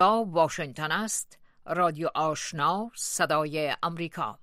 واشنگتن است. رادیو آشنا، صدای امریکا.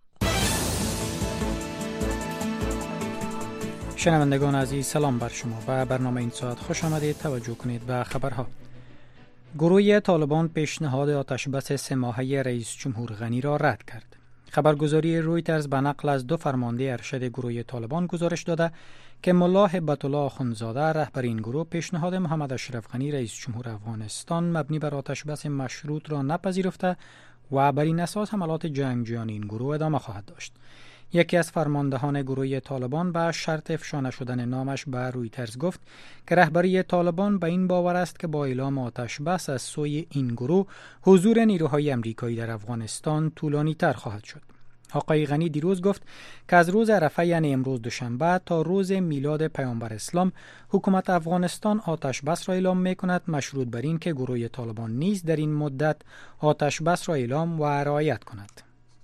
شنوندگان عزیز، سلام بر شما. به برنامه این ساعت خوش آمدید. توجه کنید به خبرها. گروه طالبان پیشنهاد آتشبس 3 ماهه رئیس جمهور غنی را رد کرد. خبرگزاری رویترز به نقل از 2 فرمانده ارشد گروه طالبان گزارش داده که ملا هیبت الله آخوندزاده رهبر این گروه پیشنهاد محمد اشرف غنی رئیس جمهور افغانستان مبنی بر آتشبس مشروط را نپذیرفته و بر این اساس حملات جنگجویان این گروه ادامه خواهد داشت. یکی از فرماندهان گروه طالبان به شرط افشا نشدن نامش به رویترز گفت که رهبری طالبان به این باور است که با اعلام آتشبس از سوی این گروه حضور نیروهای امریکایی در افغانستان طولانی تر خواهد شد. آقای غنی دیروز گفت که از روز عرفه یعنی امروز دوشنبه تا روز میلاد پیامبر اسلام حکومت افغانستان آتشبس را اعلام می‌کند، مشروط بر این که گروه طالبان نیز در این مدت آتشبس را اعلام و رعایت کند.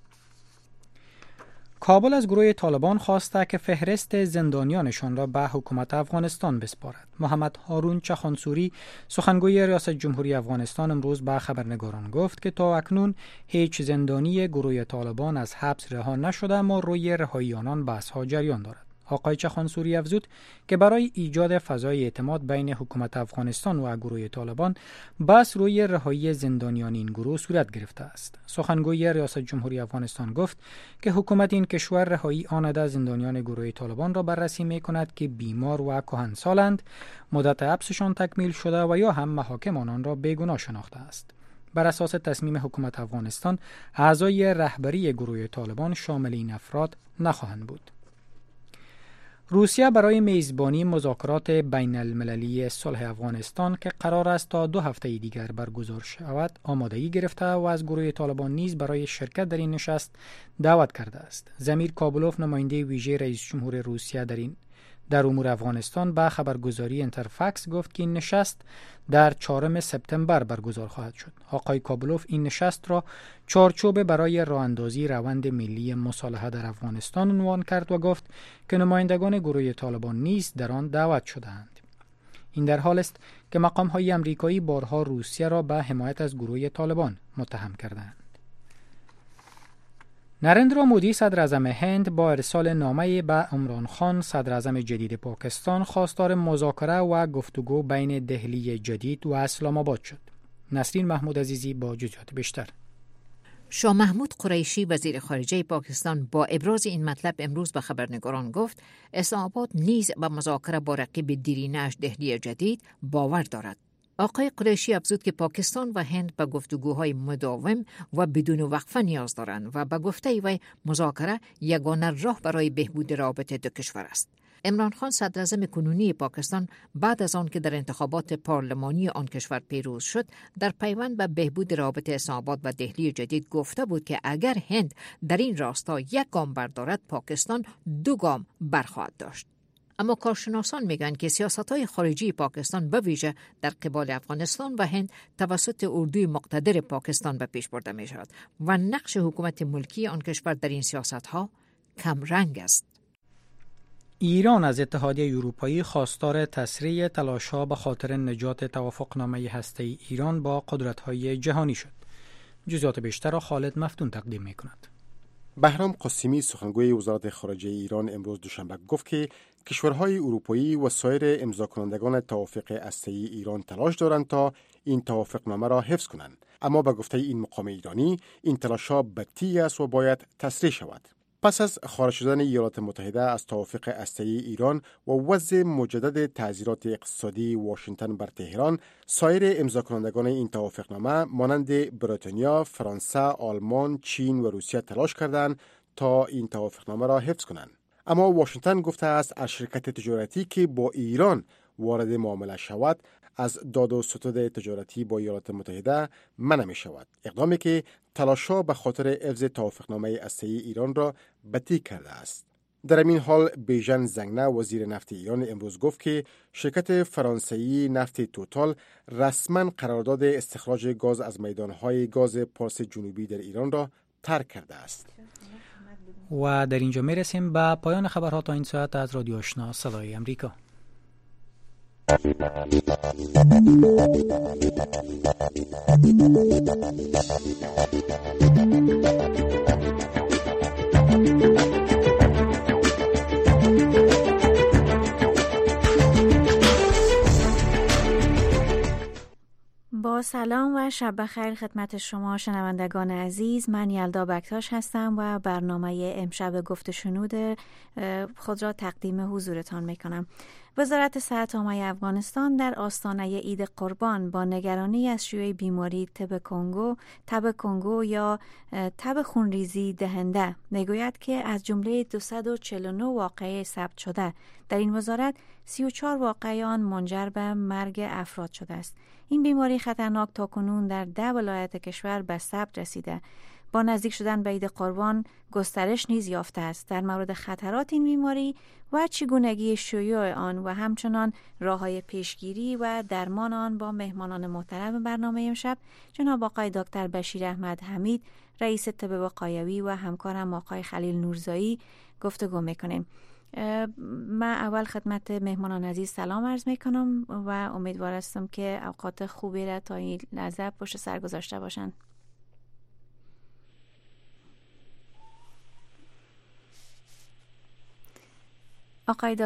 کابل از گروه طالبان خواسته که فهرست زندانیانشان را به حکومت افغانستان بسپارد. محمد هارون چخانسوری سخنگوی ریاست جمهوری افغانستان امروز به خبرنگاران گفت که تا اکنون هیچ زندانی گروه طالبان از حبس رها نشده اما روی رهایی آنان بحث‌ها جریان دارد. آقای چخانسوری افزود که برای ایجاد فضای اعتماد بین حکومت افغانستان و گروه طالبان بحث روی رهایی زندانیان این گروه صورت گرفته است. سخنگوی ریاست جمهوری افغانستان گفت که حکومت این کشور رهایی آنده زندانیان گروه طالبان را بررسی می‌کند که بیمار و کهنسالند، مدت حبسشان تکمیل شده و یا هم محاکم آنان را بیگناه شناخته است. بر اساس تصمیم حکومت افغانستان اعضای رهبری گروه طالبان شامل این افراد نخواهند بود. روسیه برای میزبانی مذاکرات بین المللی صلح افغانستان که قرار است تا 2 هفته دیگر برگزار شود آمادگی گرفته و از گروه طالبان نیز برای شرکت در این نشست دعوت کرده است. زمیر کابلوف نماینده ویژه رئیس جمهور روسیه در امور افغانستان به خبرگزاری انترفکس گفت که این نشست در 4 سپتامبر برگزار خواهد شد. آقای کابلوف این نشست را چارچوب برای راه‌اندازی روند ملی مصالحه در افغانستان عنوان کرد و گفت که نمایندگان گروه طالبان نیز در آن دعوت شده‌اند. این در حال است که مقام‌های آمریکایی بارها روسیه را به حمایت از گروه طالبان متهم کردند. نریندرا مودی صدر اعظم هند با ارسال نامه‌ای به عمران خان صدر اعظم جدید پاکستان خواستار مذاکره و گفتگو بین دهلی جدید و اسلام آباد شد. نسرین محمود عزیزی با جزئیات بیشتر. شاه محمود قریشی وزیر خارجه پاکستان با ابراز این مطلب امروز به خبرنگاران گفت اسلام آباد نیز به مذاکره با رقیب دیرینه‌اش دهلی جدید باور دارد. آقای قریشی افزود که پاکستان و هند به گفتگوهای مداوم و بدون وقفه نیاز دارند و به گفته وی مذاکره یگانه راه برای بهبود روابط دو کشور است. عمران خان صدر اعظم کنونی پاکستان بعد از آن که در انتخابات پارلمانی آن کشور پیروز شد در پیوند به بهبود روابط اسلام آباد و دهلی جدید گفته بود که اگر هند در این راستا 1 گام بردارد پاکستان 2 گام برخواهد داشت. اما کارشناسان میگن که سیاست‌های خارجی پاکستان به ویژه در قبال افغانستان و هند توسط اردوی مقتدر پاکستان به پیش برده می شود و نقش حکومت ملکی آن کشور در این سیاست‌ها کم رنگ است. ایران از اتحادیه اروپایی خواستار تسریع تلاش‌ها به خاطر نجات توافقنامه هسته‌ای ایران با قدرت‌های جهانی شد. جزئیات بیشتر را خالد مفتون تقدیم می‌کند. بهرام قاسمی سخنگوی وزارت خارجه ایران امروز دوشنبه گفت که کشورهای اروپایی و سایر امضاکنندگان توافق هسته‌ای ایران تلاش دارند تا این توافقنامه را حفظ کنند، اما به گفته این مقام ایرانی این تلاش‌ها بدتی‌ای است و باید تسریع شود. پس از خارج شدن ایالات متحده از توافق هسته‌ای ایران و وضع مجدد تعزیرات اقتصادی واشنگتن بر تهران، سایر امضاکنندگان این توافقنامه مانند بریتانیا، فرانسه، آلمان، چین و روسیه تلاش کردند تا این توافقنامه را حفظ کنند. اما واشنگتن گفته است از شرکت تجارتی که با ایران وارد معامله شود از داد و ستد تجارتی با ایالات متحده منع می شود، اقدامی که تلاش‌ها به خاطر حفظ توافقنامه هسته‌ای ایران را بدتر کرده است. در این حال بیژن زنگنه وزیر نفت ایران امروز گفت که شرکت فرانسوی نفت توتال رسما قرارداد استخراج گاز از میدانهای گاز پارس جنوبی در ایران را ترک کرده است. و در اینجا میرسیم به پایان خبرها تا این ساعت از رادیو آشنا صدای امریکا. با سلام و شب بخیر خدمت شما شنوندگان عزیز. من یلدا بکتاش هستم و برنامه امشب گفت و شنود خود را تقدیم حضورتان میکنم. وزارت صحت عامه افغانستان در آستانه عید قربان با نگرانی از شیوع بیماری تب کنگو یا تب خونریزی دهنده میگوید که از جمله 249 واقعه ثبت شده در این وزارت 34 واقعه آن منجر به مرگ افراد شده است. این بیماری خطرناک تاکنون در 10 ولایت کشور به ثبت رسیده. با نزدیک شدن به عید قربان گسترش نیز یافته است. در مورد خطرات این بیماری و چگونگی شیوع آن و همچنان راه‌های پیشگیری و درمان آن با مهمانان محترم برنامه امشب جناب آقای دکتر بشیر احمد حمید رئیس طب وقایوی و همکارم آقای خلیل نورزایی گفتگو میکنیم. من اول خدمت مهمانان عزیز سلام عرض میکنم و امیدوار هستم که اوقات خوبی را تا این لحظه پشت سر گذاشته باشند. آقای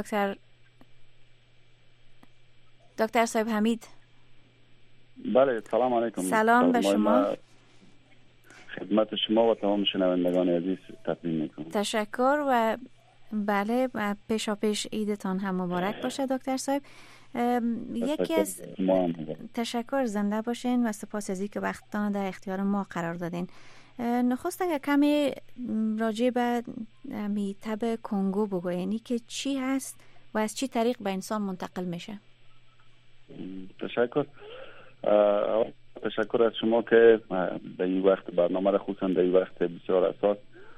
دکتر صاحب حمید. بله سلام علیکم. سلام به شما. خدمت شما و تمام شنوندگان عزیز تقدیم میکنم. تشکر و بله پیشا پیش عیدتان هم مبارک باشه دکتر صاحب. یکی از تشکر، زنده باشین و سپاس از اینکه وقتتان در اختیار ما قرار دادین. نخست اگر کمی راجع به تب کنگو بگوین که چی هست و از چی طریق به انسان منتقل میشه؟ تشکر از شما که در این وقت برنامه را خصوصا در این وقت بسیار حساس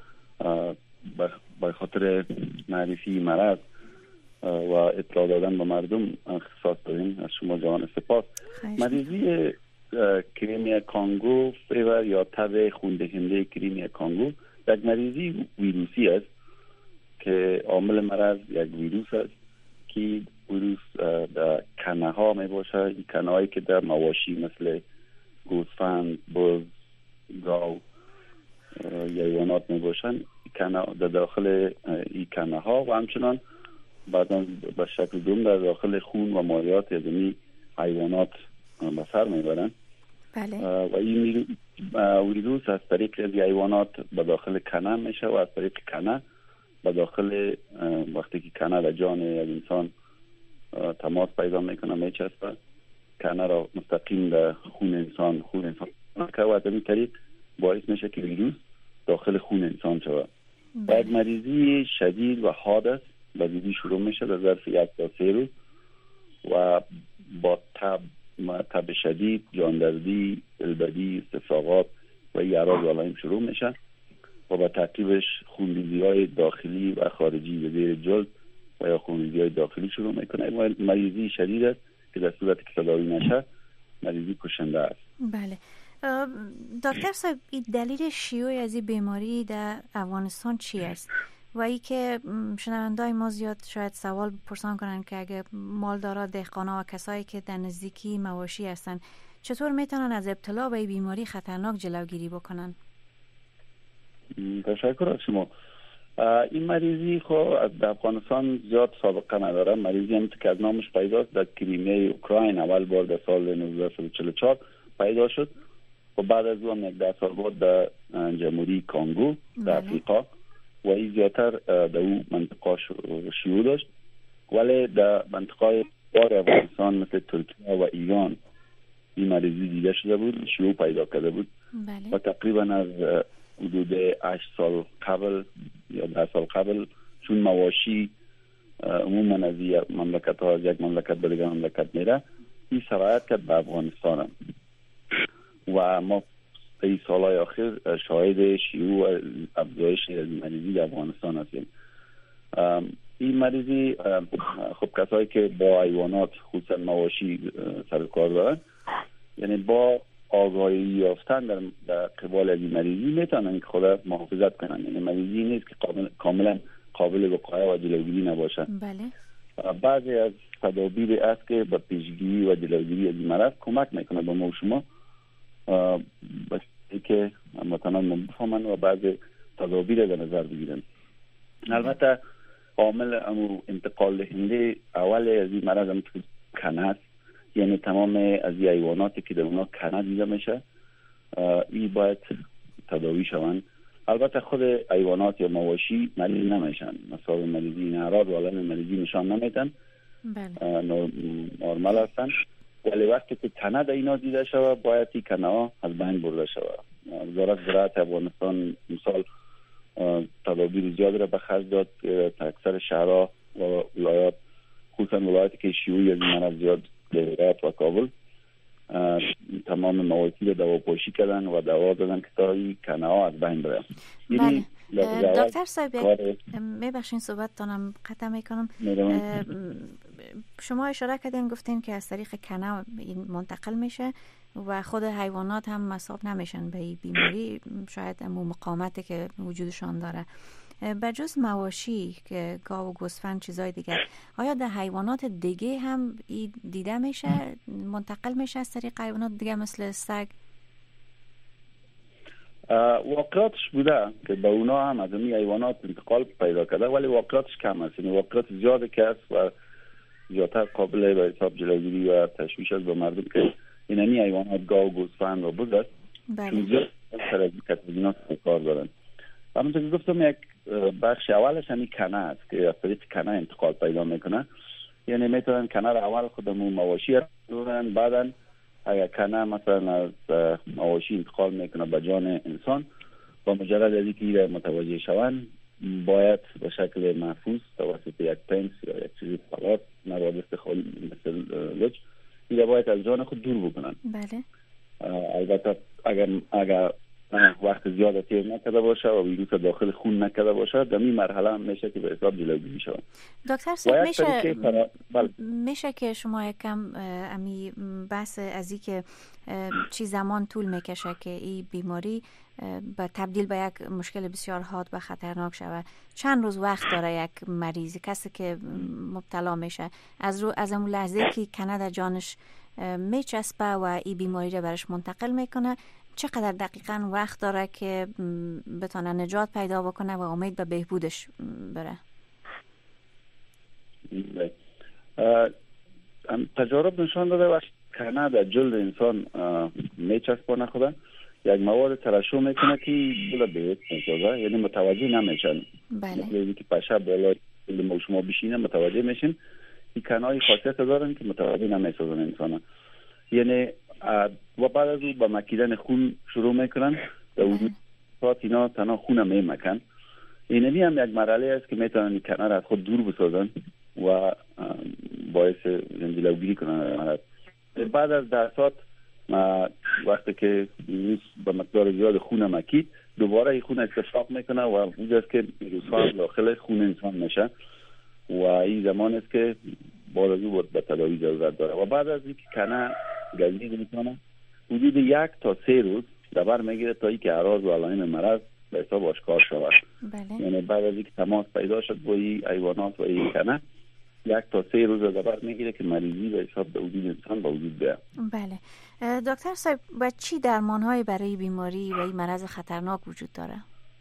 به خاطر معرفی مرض و اطلاع دادن به مردم اختصاص دادین. از شما جوان سپاس. مریضی کریمیا کانگو فیور یا تب خوندهنده کریمیا کانگو یک مریضی ویروسی است که عامل مرض یک ویروس است که ویروس در کنه ها می باشه. این کنه هایی که در مواشی مثل گوسفند، بز، گاو یا حیوانات می باشن در داخل این کنه ها و همچنان بعدا به شکل دوم در داخل خون و مایعات از این حیوانات به سر میبرن. بله. و این ویروس از طریق از حیوانات به داخل کنه میشه و از طریق کنه به داخل وقتی که کنه در جان از انسان تماس پیدا میکنه میچسبه کنه را مستقیم در خون انسان که و از این طریق باعث میشه که ویروس داخل خون انسان شود. بعد مریضی شدید و حاد است. بدیدی شروع میشه در ظرف 1 تا 3 روز و با تب شدید، جاندردی، دلبدی، استفراغات و اعراض علائم شروع میشه و با تعقیبش خونریزی های داخلی و خارجی به زیر جلد و یا خونریزی های داخلی شروع میکنه. مریضی شدید است که در صورتی که تداوی نشه مریضی کشنده است. بله. دکتر صاحب دلیل شیوع از این بیماری در افغانستان چی است؟ و ای که شنوندای ما زیاد شاید سوال پرسان کنن که اگه مالدارا، دهقانا و کسایی که در نزدیکی مواشی هستن چطور میتونن از ابتلا به این بیماری خطرناک جلوگیری بکنن؟ تشکر از شما. این مریضی در افغانستان زیاد سابقه نداره. مریضی هم که از نامش پیداست در کریمیای اوکراین اول بار در سال 1944 پیدا شد و بعد از اون یک 10 سال بعد در جمهوری کانگو در افریقا و این زیادتر در اون منطقه شیوع داشت، ولی در منطقه بار افغانستان مثل ترکیه و ایران این مریضی دیده شده بود، شیوع پیدا کرده بود. بله. و تقریبا از حدود 8 سال قبل یا 10 سال قبل چون مواشی عموما از مملکت ها از یک مملکت به دیگر مملکت میره، این سرایت کرد به افغانستان و ما این سالهای آخر شاهد شیوع افزایش مریضی در افغانستان هستیم. این مریضی خب کسایی که با حیوانات خصوصا مواشی سر کار دارن، یعنی با آگاهی یافتن در قبال از این مریضی میتونن که خود محافظت کنن. یعنی مریضی نیست که کاملا قابل وقایه و جلوگیری نباشه. بله. بعضی از تدابیر است که به پیشگیری و جلوگیری از این مرض کمک میکنه به ما و شما بس که متنان بفهمن و بعضی تدابیر در نظر بگیرن. البته عامل انتقال دهنده اول از این مرض هم کنه است، یعنی تمام از این حیواناتی که در اونا کنه دیده میشه این باید تداوی شوند. البته خود حیوانات یا مواشی مریض نمیشن، مثلا مریضی این اعراض و علائم مریضی نشان نمیدن، نرمال هستن، ولی وقتی که کنه در اینا دیده شوه باید این کنه ها از بین برده شوه. وزارت زراعت افغانستان مثال تدابیر زیاد را به خرج داد تا اکثر شهرها و ولایات، خصوصا ولایاتی که شیوعی از این مرض زیاد در هرات و کابل، تمام مواشی را دواپاشی کردن و دوا دادن که تا این کنه ها از بین بره. بله. دکتر صاحب میبخشین صحبت تانم قطع میکنم. شما اشاره کردین گفتین که از طریق کنه این منتقل میشه و خود حیوانات هم مصاب نمیشن به این بیماری، شاید مقاومتی که وجودشان داره. بجز مواشی که گاو و گوسفند چیزای دیگه، آیا در حیوانات دیگه هم دیده میشه، منتقل میشه از طریق حیوانات دیگه مثل سگ؟ واقعاتش بوده که به اونا هم از این حیوانات انتقال پیدا کرده، ولی واقعاتش کم است، یعنی واقعات زیاده که است و زیادتر قابل به حساب جلوگیری و تشویش است به مردم که اینمی حیوانات گاو و گوسفند و بوده است. چون زیاد سر از کتابینا کار دارن. همونطور که گفتم یک بخش اولش همین کنه است که از طریق کنه انتقال پیدا میکنه، یعنی میتونن کنه را اول خودمون مواشی دارن، بعدا اگر کنه مثلا از مواشی انتقال میکنه به جان انسان، با مجرد از اینکه متوجه شوند باید به شکل محفوظ توسط یک پنس یا یک چیزی پلات مواد استخوانی مثل لچ این باید از جان خود دور بکنن. بله. البته اگر وقت زیاد تیر نکرده باشه و ویروس داخل خون نکرده باشه، در این مرحله هم میشه که به حساب جلوگیری شود. دکتر صاحب میشه که شما یکم امی بحث از این که چی زمان طول میکشه که این بیماری به تبدیل به یک مشکل بسیار حاد و خطرناک شود؟ چند روز وقت داره یک مریض کسی که مبتلا میشه از اون لحظه که کنه در جانش میچسبه و این بیماری رو برش منتقل میکنه، چقدر دقیقاً وقت داره که بتونه نجات پیدا بکنه و امید به بهبودش بره؟ تجارب نشان داده و کنه در جلد انسان میچسبانه خدا، یک مواد ترشح میکنه که جلد بهت میسازه، یعنی متوجه نمیشن. بله. مثل که پشه بالا جلد ما شما بشینه متوجه میشین، این کنه های خاصیت دارن که متوجه نمیسازن انسان، یعنی و بعد از او به مکیدن خون شروع میکنن در وجود اینا تنها خون میمکن. اینمی هم یک مرحله است که میتونن این کنه را از خود دور بسازن و باعث جلوگیری کنن. بعد از 10 ساعت وقتی که ویروس به مقدار زیاد خون مکید، دوباره این خون استفراغ میکنه و اونجاست که ویروس ها داخل خون انسان میشه و این زمان است که بعد از او به تداوی ضرورت داره. و بعد از اینکه کنه گزیده میکنه حدود 1 تا 3 روز دبر میگیره تا اینکه اعراض و علائم مرض به حساب آشکار شود. بله. یعنی بعد از اینکه تماس پیدا شد با این حیوانات و این کنه 1 تا 3 روز دبر میگیره که مریضی به حساب به وجود انسان به وجود بیاد. بله. دکتر صاحب و چی درمان‌های برای بیماری و این مرض خطرناک وجود داره؟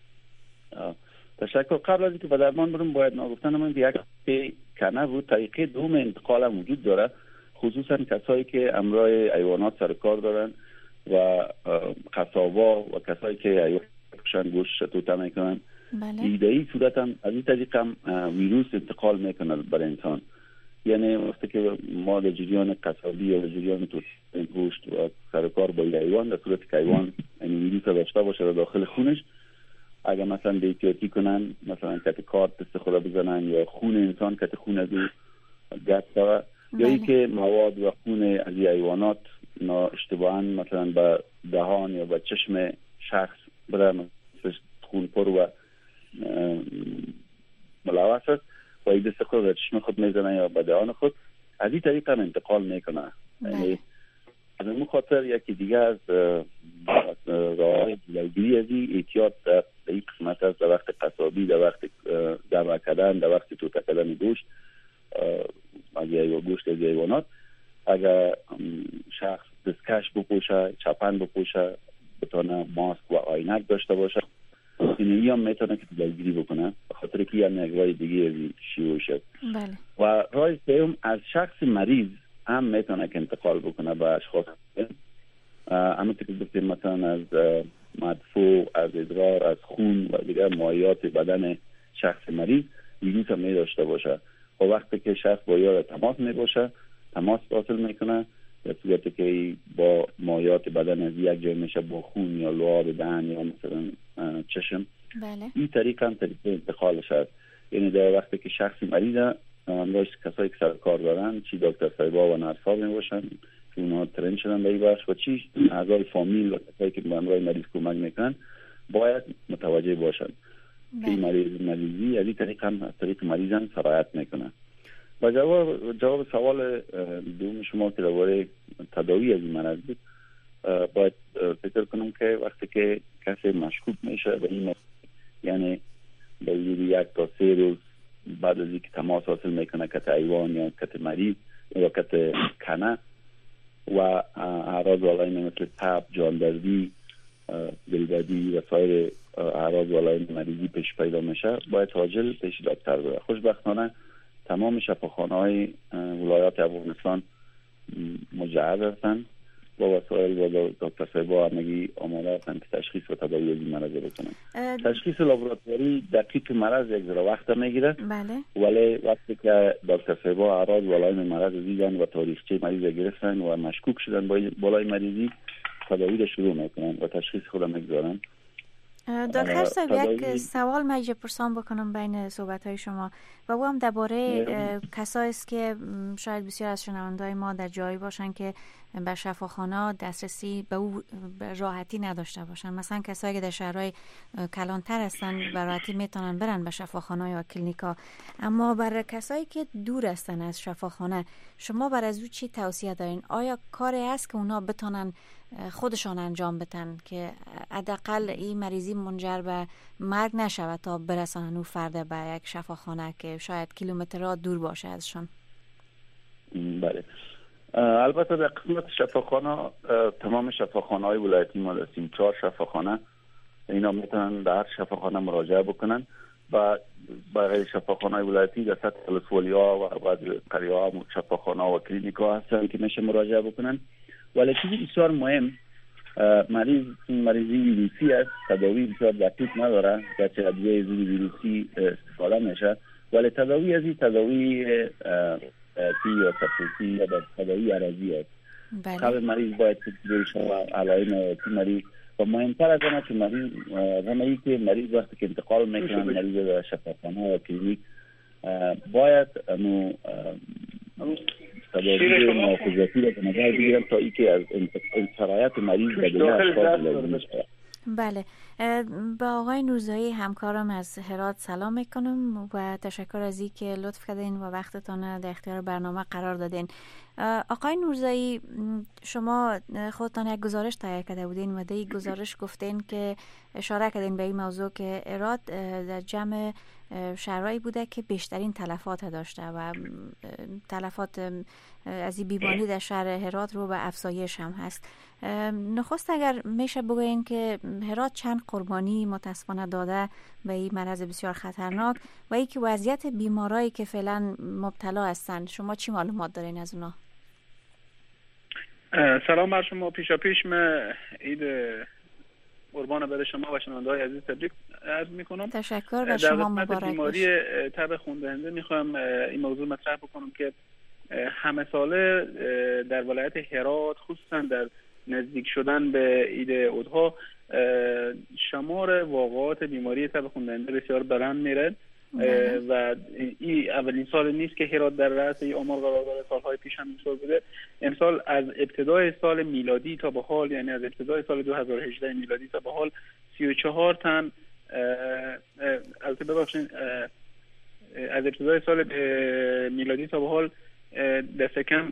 تشکر. قبل از اینکه به درمان برم باید نگفتن من یک کنه بود طریقه دوم انتقال هم وجود داره، خصوصا کسایی که امراض حیوانات سر کار دارن و قصابا و کسایی که حیوانات گوشت توته میکنن. بله. ایده‌ای صورت هم از این طریق هم ویروس انتقال میکنه بر انسان. یعنی وقتی که ما در جریان قصابی یا در جریان گوشت و سر کار با حیوان، در صورت که حیوان این ویروس داشته باشه داخل خونش، اگر مثلا بی‌احتیاطی کنن، مثلا کت کارت استفاده بزنن یا خون انسان کت خون از او گرد شود، یا اینکه مواد و خون از حیوانات اشتباهاً مثلا به دهان یا به چشم شخص بره، مثل خون پر و ملوث است و این دست خود به چشم خود میزنه یا به دهان خود، از این طریق هم انتقال میکنه. یعنی از این خاطر یکی دیگه از راه جلوگیری از این احتیاط در این قسمت است، در وقت قصابی، در وقت دم کردن، در وقت توته کردن گوشت باشه، بتونه ماسک و عینک داشته باشه. این هم میتونه که جلوگیری بکنه، به خاطر که یعنی یک راه دیگه از شیوع شد. بله. و راه سوم از شخص مریض هم میتونه که انتقال بکنه به اشخاص. اما که گفتیم مثلا از مدفوع، از ادرار، از خون و دیگر مایعات بدن شخص مریض ویروس هم می داشته باشه. و وقتی که شخص با یار تماس می باشه، تماس حاصل میکنه، در صورتی که با مایعات بدن از یک جای میشه با خون یا لعاب دهن یا مثلا چشم. بله. این طریق هم طریق انتقالش هست. یعنی در وقتی که شخصی مریضه، همراهش کسایی که سر کار دارن، چی دکتر صاحبا و نرسا می باشن که اونها ترین شدن به این بخش، و چی اعضای فامیل و کسایی که به همراه مریض کمک میکنن باید متوجه باشن که مریضی از این طریق هم از طریق مریض هم سرایت میکنه. و جواب سوال دوم شما که درباره تداوی از این مرض بود، باید فکر کنم که وقتی که کسی مشکوک میشه به این، یعنی به یک تا 3 روز بعد از اینکه تماس حاصل میکنه کت حیوان یا کت مریض یا کت کنه و اعراض علائم مثل تب، جاندردی، دلبدی و سایر اعراض علائم مریضی پیش پیدا میشه، باید عاجل پیش دکتر بره. خوشبختانه تمام شفاخانه‌های ولایات افغانستان مجهز هستند با وسایل و دکتر صاحبا همگی آماده هستند که تشخیص و تداوی این مرض بکنند. تشخیص لابراتواری دقیق مرض یک ذره وقت میگیره. بله. ولی وقتی که دکتر صاحبا اعراض و علائم مرض دیدن و تاریخچه مریض گرفتن و مشکوک شدن بالای مریضی، تداوی را شروع میکنن و تشخیص خود میگذارن. دکتر صاحب، یک سوال میجه پرسان بکنم بین صحبت های شما و او هم درباره کسایی است که شاید بسیار از شنونده‌های ما در جایی باشن که به شفاخانه دسترسی به او راحتی نداشته باشن. مثلا کسایی که در شهرهای کلانتر هستن به راحتی میتونن برن به شفاخانه یا کلینیکا، اما برای کسایی که دور هستن از شفاخانه شما برای از او چی توصیه دارین؟ آیا کاری هست که اونا بتونن خودشان انجام بدن که حداقل این مریضی منجر به مرگ نشود تا برسانن او فرد به یک شفاخانه که شاید کیلومترها دور باشه ازشان؟ بله، البته در قسمت شفاخانه تمام شفاخانه‌های ولایتی ما داشتیم 4 شفاخانه، اینا میتونن در شفاخانه مراجعه بکنن و برای شفاخانه‌های ولایتی در سطح ولسوالی‌ها و بعضی قریه‌ها شفاخانه و کلینیک‌ها هستن که میشه مراجعه بکنن. ولی چیزی بسیار مهم، مریضی ویروسی است، تداوی بسیار دقیق نداره، گرچه ادویه ضد ویروسی استفاده میشه، ولی تداوی از این تداوی تی یا تفصیلی یا تداوی عرضی است. قبل مریض باید تدریش و علائم تی مریض و مهمتر از آنها که مریض همه که مریض وقتی که انتقال میکنن مریض در شفاخانه و کلینیک باید تداوی محافظتی را به نظر بگیرن تا ای که از سرایت مریض به دیگه اشخاص لازم شود. بله، با آقای نورزایی همکارم از هرات سلام میکنم و تشکر از این که لطف کردین و وقتتان در اختیار برنامه قرار دادین. آقای نورزایی، شما خودتان یک گزارش تهیه کرده بودین و در این گزارش گفتین که اشاره کردین به این موضوع که هرات در جمع شهرهایی بوده که بیشترین تلفات داشته و تلفات از این بیماری در شهر هرات رو به افزایش هم هست. نخست اگر میشه بگوین که هرات چند قربانی متاسفانه داده به این مرض بسیار خطرناک و ای که وضعیت بیمارایی که فعلا مبتلا هستند، شما چی معلومات دارین از اونا؟ سلام بر شما. پیش من عید قربان بر شما و شنونده‌های عزیز تبریک عرض میکنم. تشکر و شما مبارک. در بیماری تب خون میخوام این موضوع مطرح بکنم که همه ساله در ولایت هرات خصوصا در نزدیک شدن به عید اضحی شمار واقعات بیماری تب خون دهنده بسیار بلند میره و این اولین سال نیست که هرات در رأس این آمار قرار داره. سالهای پیش هم اینطور بوده. امسال از ابتدای سال میلادی تا به حال، یعنی از ابتدای سال 2018 میلادی تا به حال 34 تن البته ببخشید از ابتدای سال میلادی تا به حال دست کم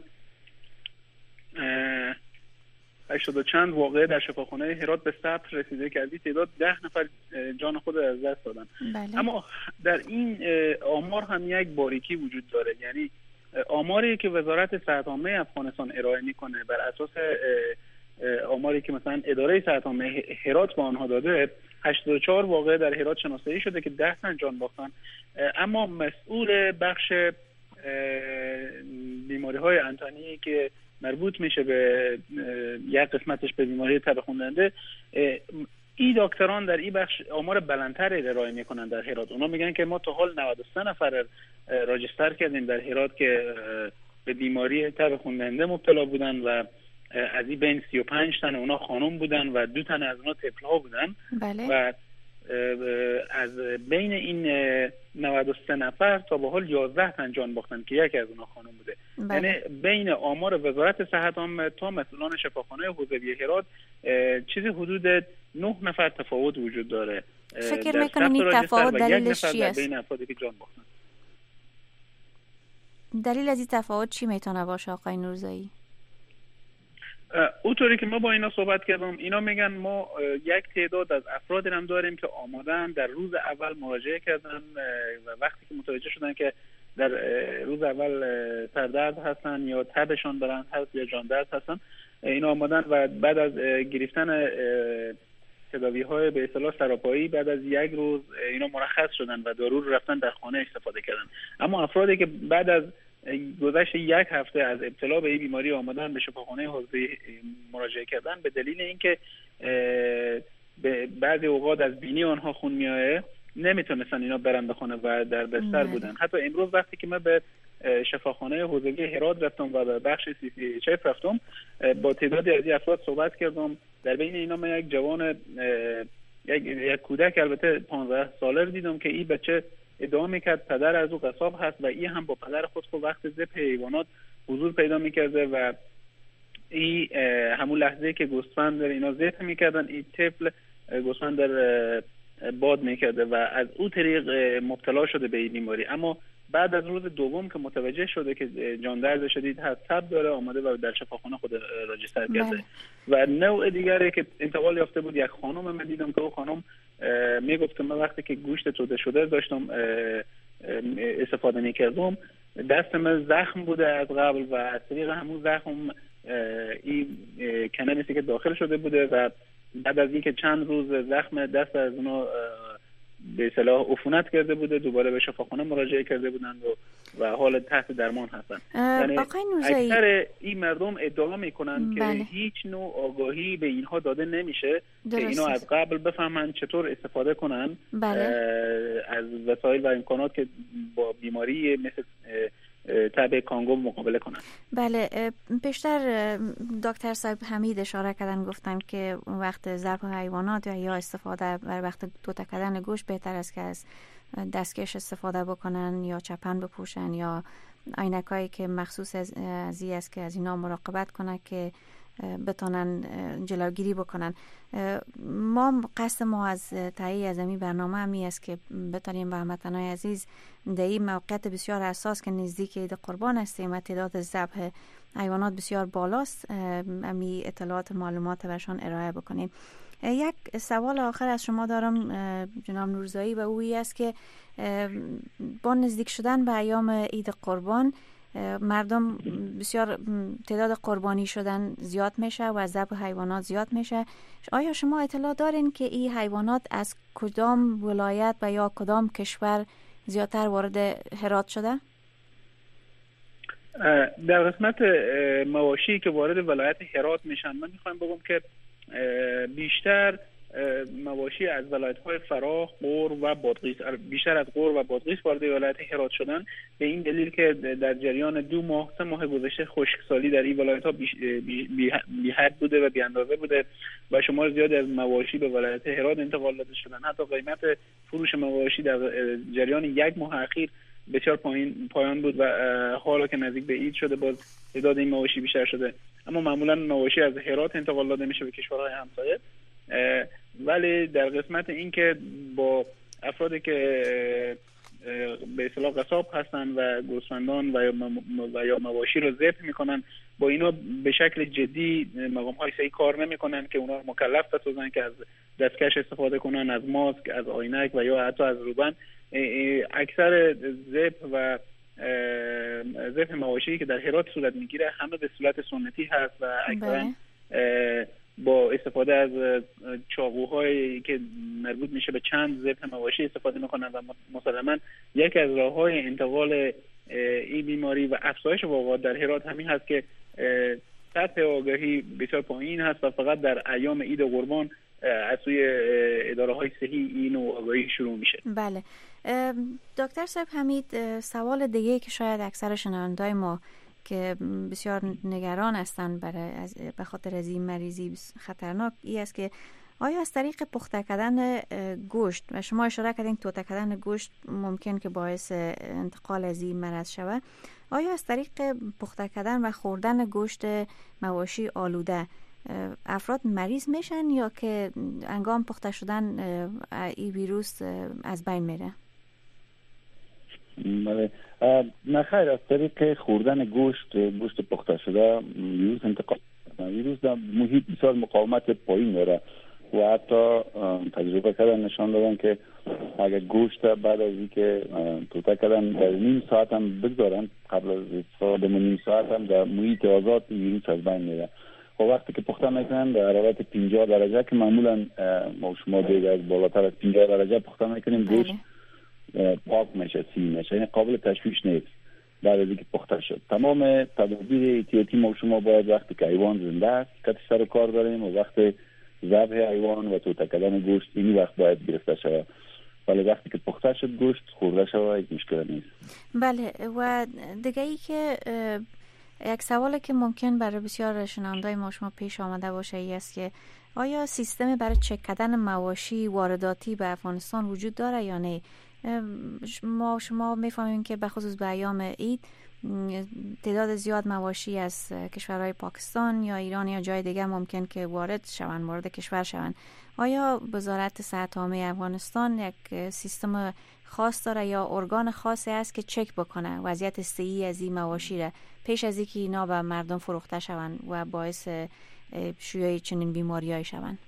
80 چند واقعه در شفاخانه هرات به ثبت رسیده که از این تعداد 10 نفر جان خود از دست دادن. بله. اما در این آمار هم یک باریکی وجود داره، یعنی آماری که وزارت صحت عامه افغانستان ارائه میکنه بر اساس آماری که مثلا اداره صحت عامه هرات با آنها داده 84 واقعه در هرات شناسایی شده که 10 تن جان باختن. اما مسئول بخش بیماری‌های انتانی که مربوط میشه به یک قسمتش به بیماری تب خون، این دکتران در این بخش آمار بلندتری ارائه میکنن در هرات. اونا میگن که ما تا حال 93 نفر راجستر کردیم در هرات که به بیماری تب خون مبتلا بودن و از این بین 35 تن اونا خانم بودن و 2 تن از اونا طفل‌ها بودن. بله. و از بین این 93 نفر تا به حال 11 تن جان باختن که یکی از اونا خانم بوده. بله. یعنی بین آمار وزارت صحت عامه تا مسئولان شفاخانه حوزوی هرات چیزی حدود 9 نفر تفاوت وجود داره. فکر میکنین این تفاوت دلیلش چی است؟ بین افرادی که جان باختن. دلیل از این تفاوت چی میتونه باشه آقای نورزایی؟ اونطوری که ما با اینا صحبت کردم، اینا میگن ما یک تعداد از افراد هم داریم که آمادن در روز اول مراجعه کردن و وقتی که متوجه شدن که در روز اول سردرد هستن یا تبشان بلند هست یا جان درد هستن، اینا آمادن و بعد از گرفتن تداوی‌های به اصطلاح سراپایی بعد از یک روز اینا مرخص شدن و دارو رو رفتن در خانه استفاده کردن. اما افرادی که بعد از گذشت یک هفته از ابتلا به این بیماری آمدن به شفاخانه حوزه مراجعه کردن، به دلیل اینکه به بعضی اوقات از بینی آنها خون میایه نمیتونستن اینا برن به خانه و در بستر بودن. حتی امروز وقتی که من به شفاخانه حوزه هرات رفتم و به بخش CCHF رفتم، با تعدادی از این افراد صحبت کردم. در بین اینا من یک جوان یک کودک البته 15 ساله دیدم که این بچه ادعا میکرد پدر از او قصاب هست و این هم با پدر خود وقت ذبح حیوانات حضور پیدا میکرده و این همون لحظه که گوسفند در اینا ذبح میکردن این طفل گوسفند در باد میکرده و از او طریق مبتلا شده به این بیماری. اما بعد از روز دوم که متوجه شده که جان درد شدید هست، تب داره، آمده و در شفاخانه خود راجستر کرده. و نوع دیگری که انتقال یافته بود یک خانم من دیدم که او خانم میگفت که من وقتی که گوشت توده شده داشتم استفاده میکردم، دست من زخم بوده از قبل و از طریق همون زخم این کنه که داخل شده بوده و بعد از اینکه چند روز زخم دست از اونا به اصطلاح عفونت کرده بوده دوباره به شفاخانه مراجعه کرده بودن و حال تحت درمان هستن. یعنی اکثر این مردم ادعا میکنن که هیچ نوع آگاهی به اینها داده نمیشه که اینا از قبل بفهمن چطور استفاده کنن از وسایل و امکانات که با بیماری مثل تب کانگو مقابله کنن. بله، پیشتر دکتر صاحب حمید اشاره کردن، گفتن که وقت ضرب حیوانات یا استفاده بر وقت دوتا کردن گوشت بهتر است که از دستکش استفاده بکنن یا چپن بپوشن یا عینکایی که مخصوص از این است که از اینا مراقبت کنن که بتونن جلوگیری بکنن. قصد ما از تهیه از این برنامه همی است که بتونیم به هموطنان عزیز در این موقعیت بسیار حساس که نزدیک عید قربان هستیم و تعداد ذبح حیوانات بسیار بالاست، همی اطلاعات معلومات برشان ارائه بکنیم. یک سوال آخر از شما دارم جناب نورزایی و اویی است که با نزدیک شدن به ایام عید قربان مردم بسیار تعداد قربانی شدن زیاد میشه و ذبح حیوانات زیاد میشه. آیا شما اطلاع دارین که این حیوانات از کدام ولایت و یا کدام کشور زیادتر وارد هرات شده؟ در قسمت مواشی که وارد ولایت هرات میشن، من میخوام بگم که بیشتر مواشی از ولایت‌های فراه، غور و بادغیس، بیشتر از غور و بادغیس وارد ولایت هرات شدن به این دلیل که در جریان 2 ماه 3 ماه گذشته خشکسالی در این ولایت‌ها بی حد بوده و بی اندازه بوده و شمار زیادی از مواشی به ولایت هرات انتقال داده شدن. حتی قیمت فروش مواشی در جریان 1 ماه اخیر بسیار پایان بود و حالا که نزدیک به عید شده باز تعداد این مواشی بیشتر شده. اما معمولا مواشی از هرات انتقال داده میشه به کشورهای همسایه. ولی در قسمت این که با افرادی که به اصطلاح قصاب هستن و گوسفندان و یا مواشی رو ذبح میکنن، با اینا به شکل جدی مقام های صحی کار نمیکنن که اونا مکلف بسازن که از دستکش استفاده کنن، از ماسک، از آینک و یا حتی از روبن. اکثر ذبح مواشی که در هرات صورت میگیره همه به صورت سنتی هست و اکثرا با استفاده از چاقوهایی که مربوط میشه به چند ذبح مواشی استفاده میکنن و مسلما یکی از راههای انتقال این بیماری و افزایش وبا در هرات همین هست که سطح آگاهی بسیار پایین هست و فقط در ایام عید قربان از سوی اداره‌های صحی این آگاهی شروع میشه. بله دکتر صاحب حمید، سوال دیگه که شاید اکثر شنونده‌های ما که بسیار نگران هستند به خاطر از این مریضی خطرناک این است که آیا از طریق پخته کردن گوشت و شما اشاره کردین پخته کردن گوشت ممکن که باعث انتقال از این مرض شود، آیا از طریق پخته کردن و خوردن گوشت مواشی آلوده افراد مریض میشن یا که هنگام پخته شدن این ویروس از بین میره؟ نه خیر، از طریق خوردن گوشت پخته شده ویروس انتقال ویروس در محیط بسیار مقاومت پایین داره و حتی تجربه کردن نشان دادن که اگر گوشت بعد از اینکه پخته کردن در نیم ساعت هم بگذارن قبل از استفاده نیم ساعت هم در محیط آزاد ویروس از بین میره. و وقتی که پخته میکنن در حرارت 50 درجه که معمولا ما شما دیگه از بالاتر از 50 درجه پخته میکنیم گوشت پاک میشه، سی میشه، یعنی قابل تشویش نیست بعد از اینکه پخته شد. تمام تدابیر احتیاطی ما شما باید وقتی که حیوان زنده است که سر کار داریم و وقتی ذبح حیوان و توته کردن گوشت این وقت باید گرفته شود، ولی وقتی که پخته شد گوشت خورده شود هیچ مشکل نیست. بله و دیگه ای که یک سوالی که ممکن برای بسیار شنونده‌های ما شما پیش آمده باشه ای است که آیا سیستم برای چک کردن مواشی وارداتی به افغانستان وجود داره یا نه؟ شما میفهمیم که به خصوص به ایام عید تعداد زیاد مواشی از کشورهای پاکستان یا ایران یا جای دیگه ممکن که وارد کشور شوند. آیا وزارت صحت عامه افغانستان یک سیستم خاص داره یا ارگان خاصی است که چک بکنه وضعیت صحی از این مواشی را پیش از اینکه اینا به مردم فروخته شوند و باعث شیوع چنین بیماری‌های شوند؟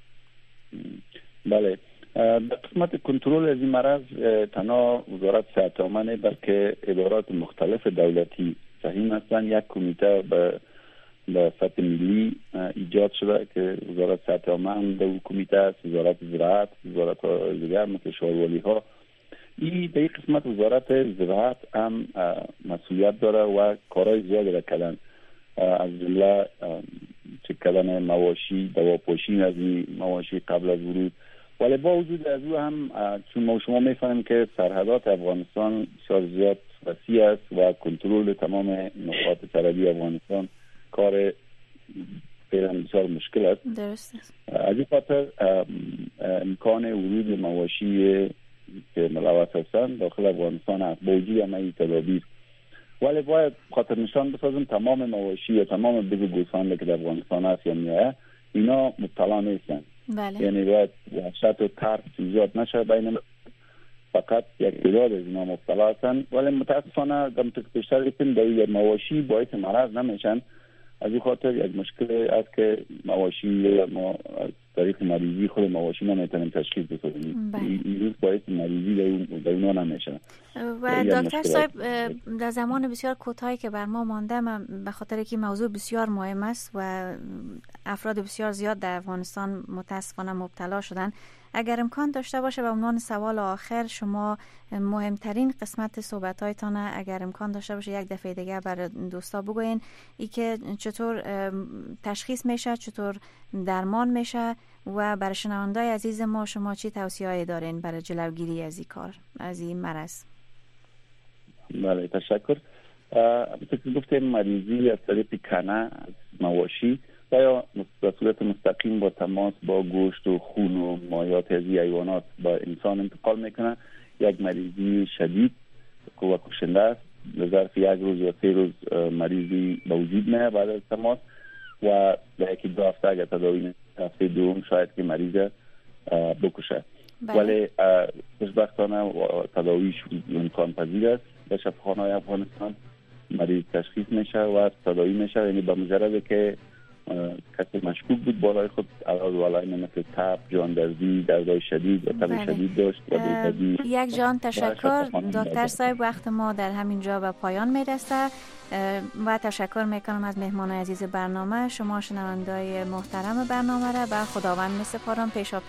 بله، در قسمت کنترل از این مرض تنها وزارت صحت عامه نه بلکه ادارات مختلف دولتی سهیم هستند. یک کمیته به سطح ملی ایجاد شده که وزارت صحت عامه هم در کمیته است، وزارت زراعت، وزارت دیگر مثل شارولی ها. این به این قسمت وزارت زراعت هم مسئولیت داره و کارهای زیادی را کردن، از جمله چک کردن مواشی، دواپوشی از مواشی قبل از ورود. ولی با وجود از او هم چون ما شما میفهمیم که سرحدات افغانستان بسیار زیاد وسیع است و کنترل تمام نقاط سرحدی افغانستان کار فعلا بسیار مشکل است. درست است. از این خاطر امکان ورود مواشی که ملوث هستند داخل افغانستان است با وجود همه تدابیر. ولی باید خاطر نشان بسازیم تمام مواشی یا تمام بگو گوسفند که در افغانستان هست یا میایه اینا مبتلا نیستند. بله. یعنی باید وحشت و ترس ایجاد نشه بین فقط یک تعداد از اینا مبتلا هستند، ولی متاسفانه در بیشتر در مواشی باعث مرض نمیشن. از این خاطر یک مشکل است که مواشی ما از طریق مریضی خود مواشی نمیتونیم تشخیص بدیم. این روز باعث مریضی در اونا نمیشه. و دکتر صاحب در زمان بسیار کوتاهی که بر ما مانده، من به خاطر که موضوع بسیار مهم است و افراد بسیار زیاد در افغانستان متاسفانه مبتلا شدن، اگر امکان داشته باشه به عنوان سوال آخر شما مهمترین قسمت صحبت‌هایتان اگر امکان داشته باشه یک دفعه دیگه برای دوستا بگوین ای که چطور تشخیص میشه، چطور درمان میشه و برای شنونده‌های عزیز ما شما چی توصیه‌ای دارین برای جلوگیری از این کار، از این مرض؟ بله تشکر. مثل گفتیم مریضی از طریق کنه از مواشی یا به صورت مستقیم با تماس با گوشت و خون و مایعات از حیوانات با انسان انتقال میکنه. یک مریضی شدید و کشنده است. به ظرف یک روز یا 3 روز مریضی به وجود میاد بعد از تماس و به یکی 2 هفته اگر تداوی هفته دوم شاید که مریض بکشه. ولی خوشبختانه تداویش امکان پذیر است. به شفاخانه‌های افغانستان مریض تشخیص میشه و تداوی میشه، یعنی به مجرد که کسی مشکوک بود بالای خود علاوه بالای مثل تب، جاندرزی، دردهای شدید و تب شدید داشت و یک جان تشکر دکتر صاحب. وقت ما در همین جا به پایان میرسه و تشکر میکنم از مهمان عزیز برنامه. شما شنوندای محترم برنامه را به خداوند میسپارم. پیشا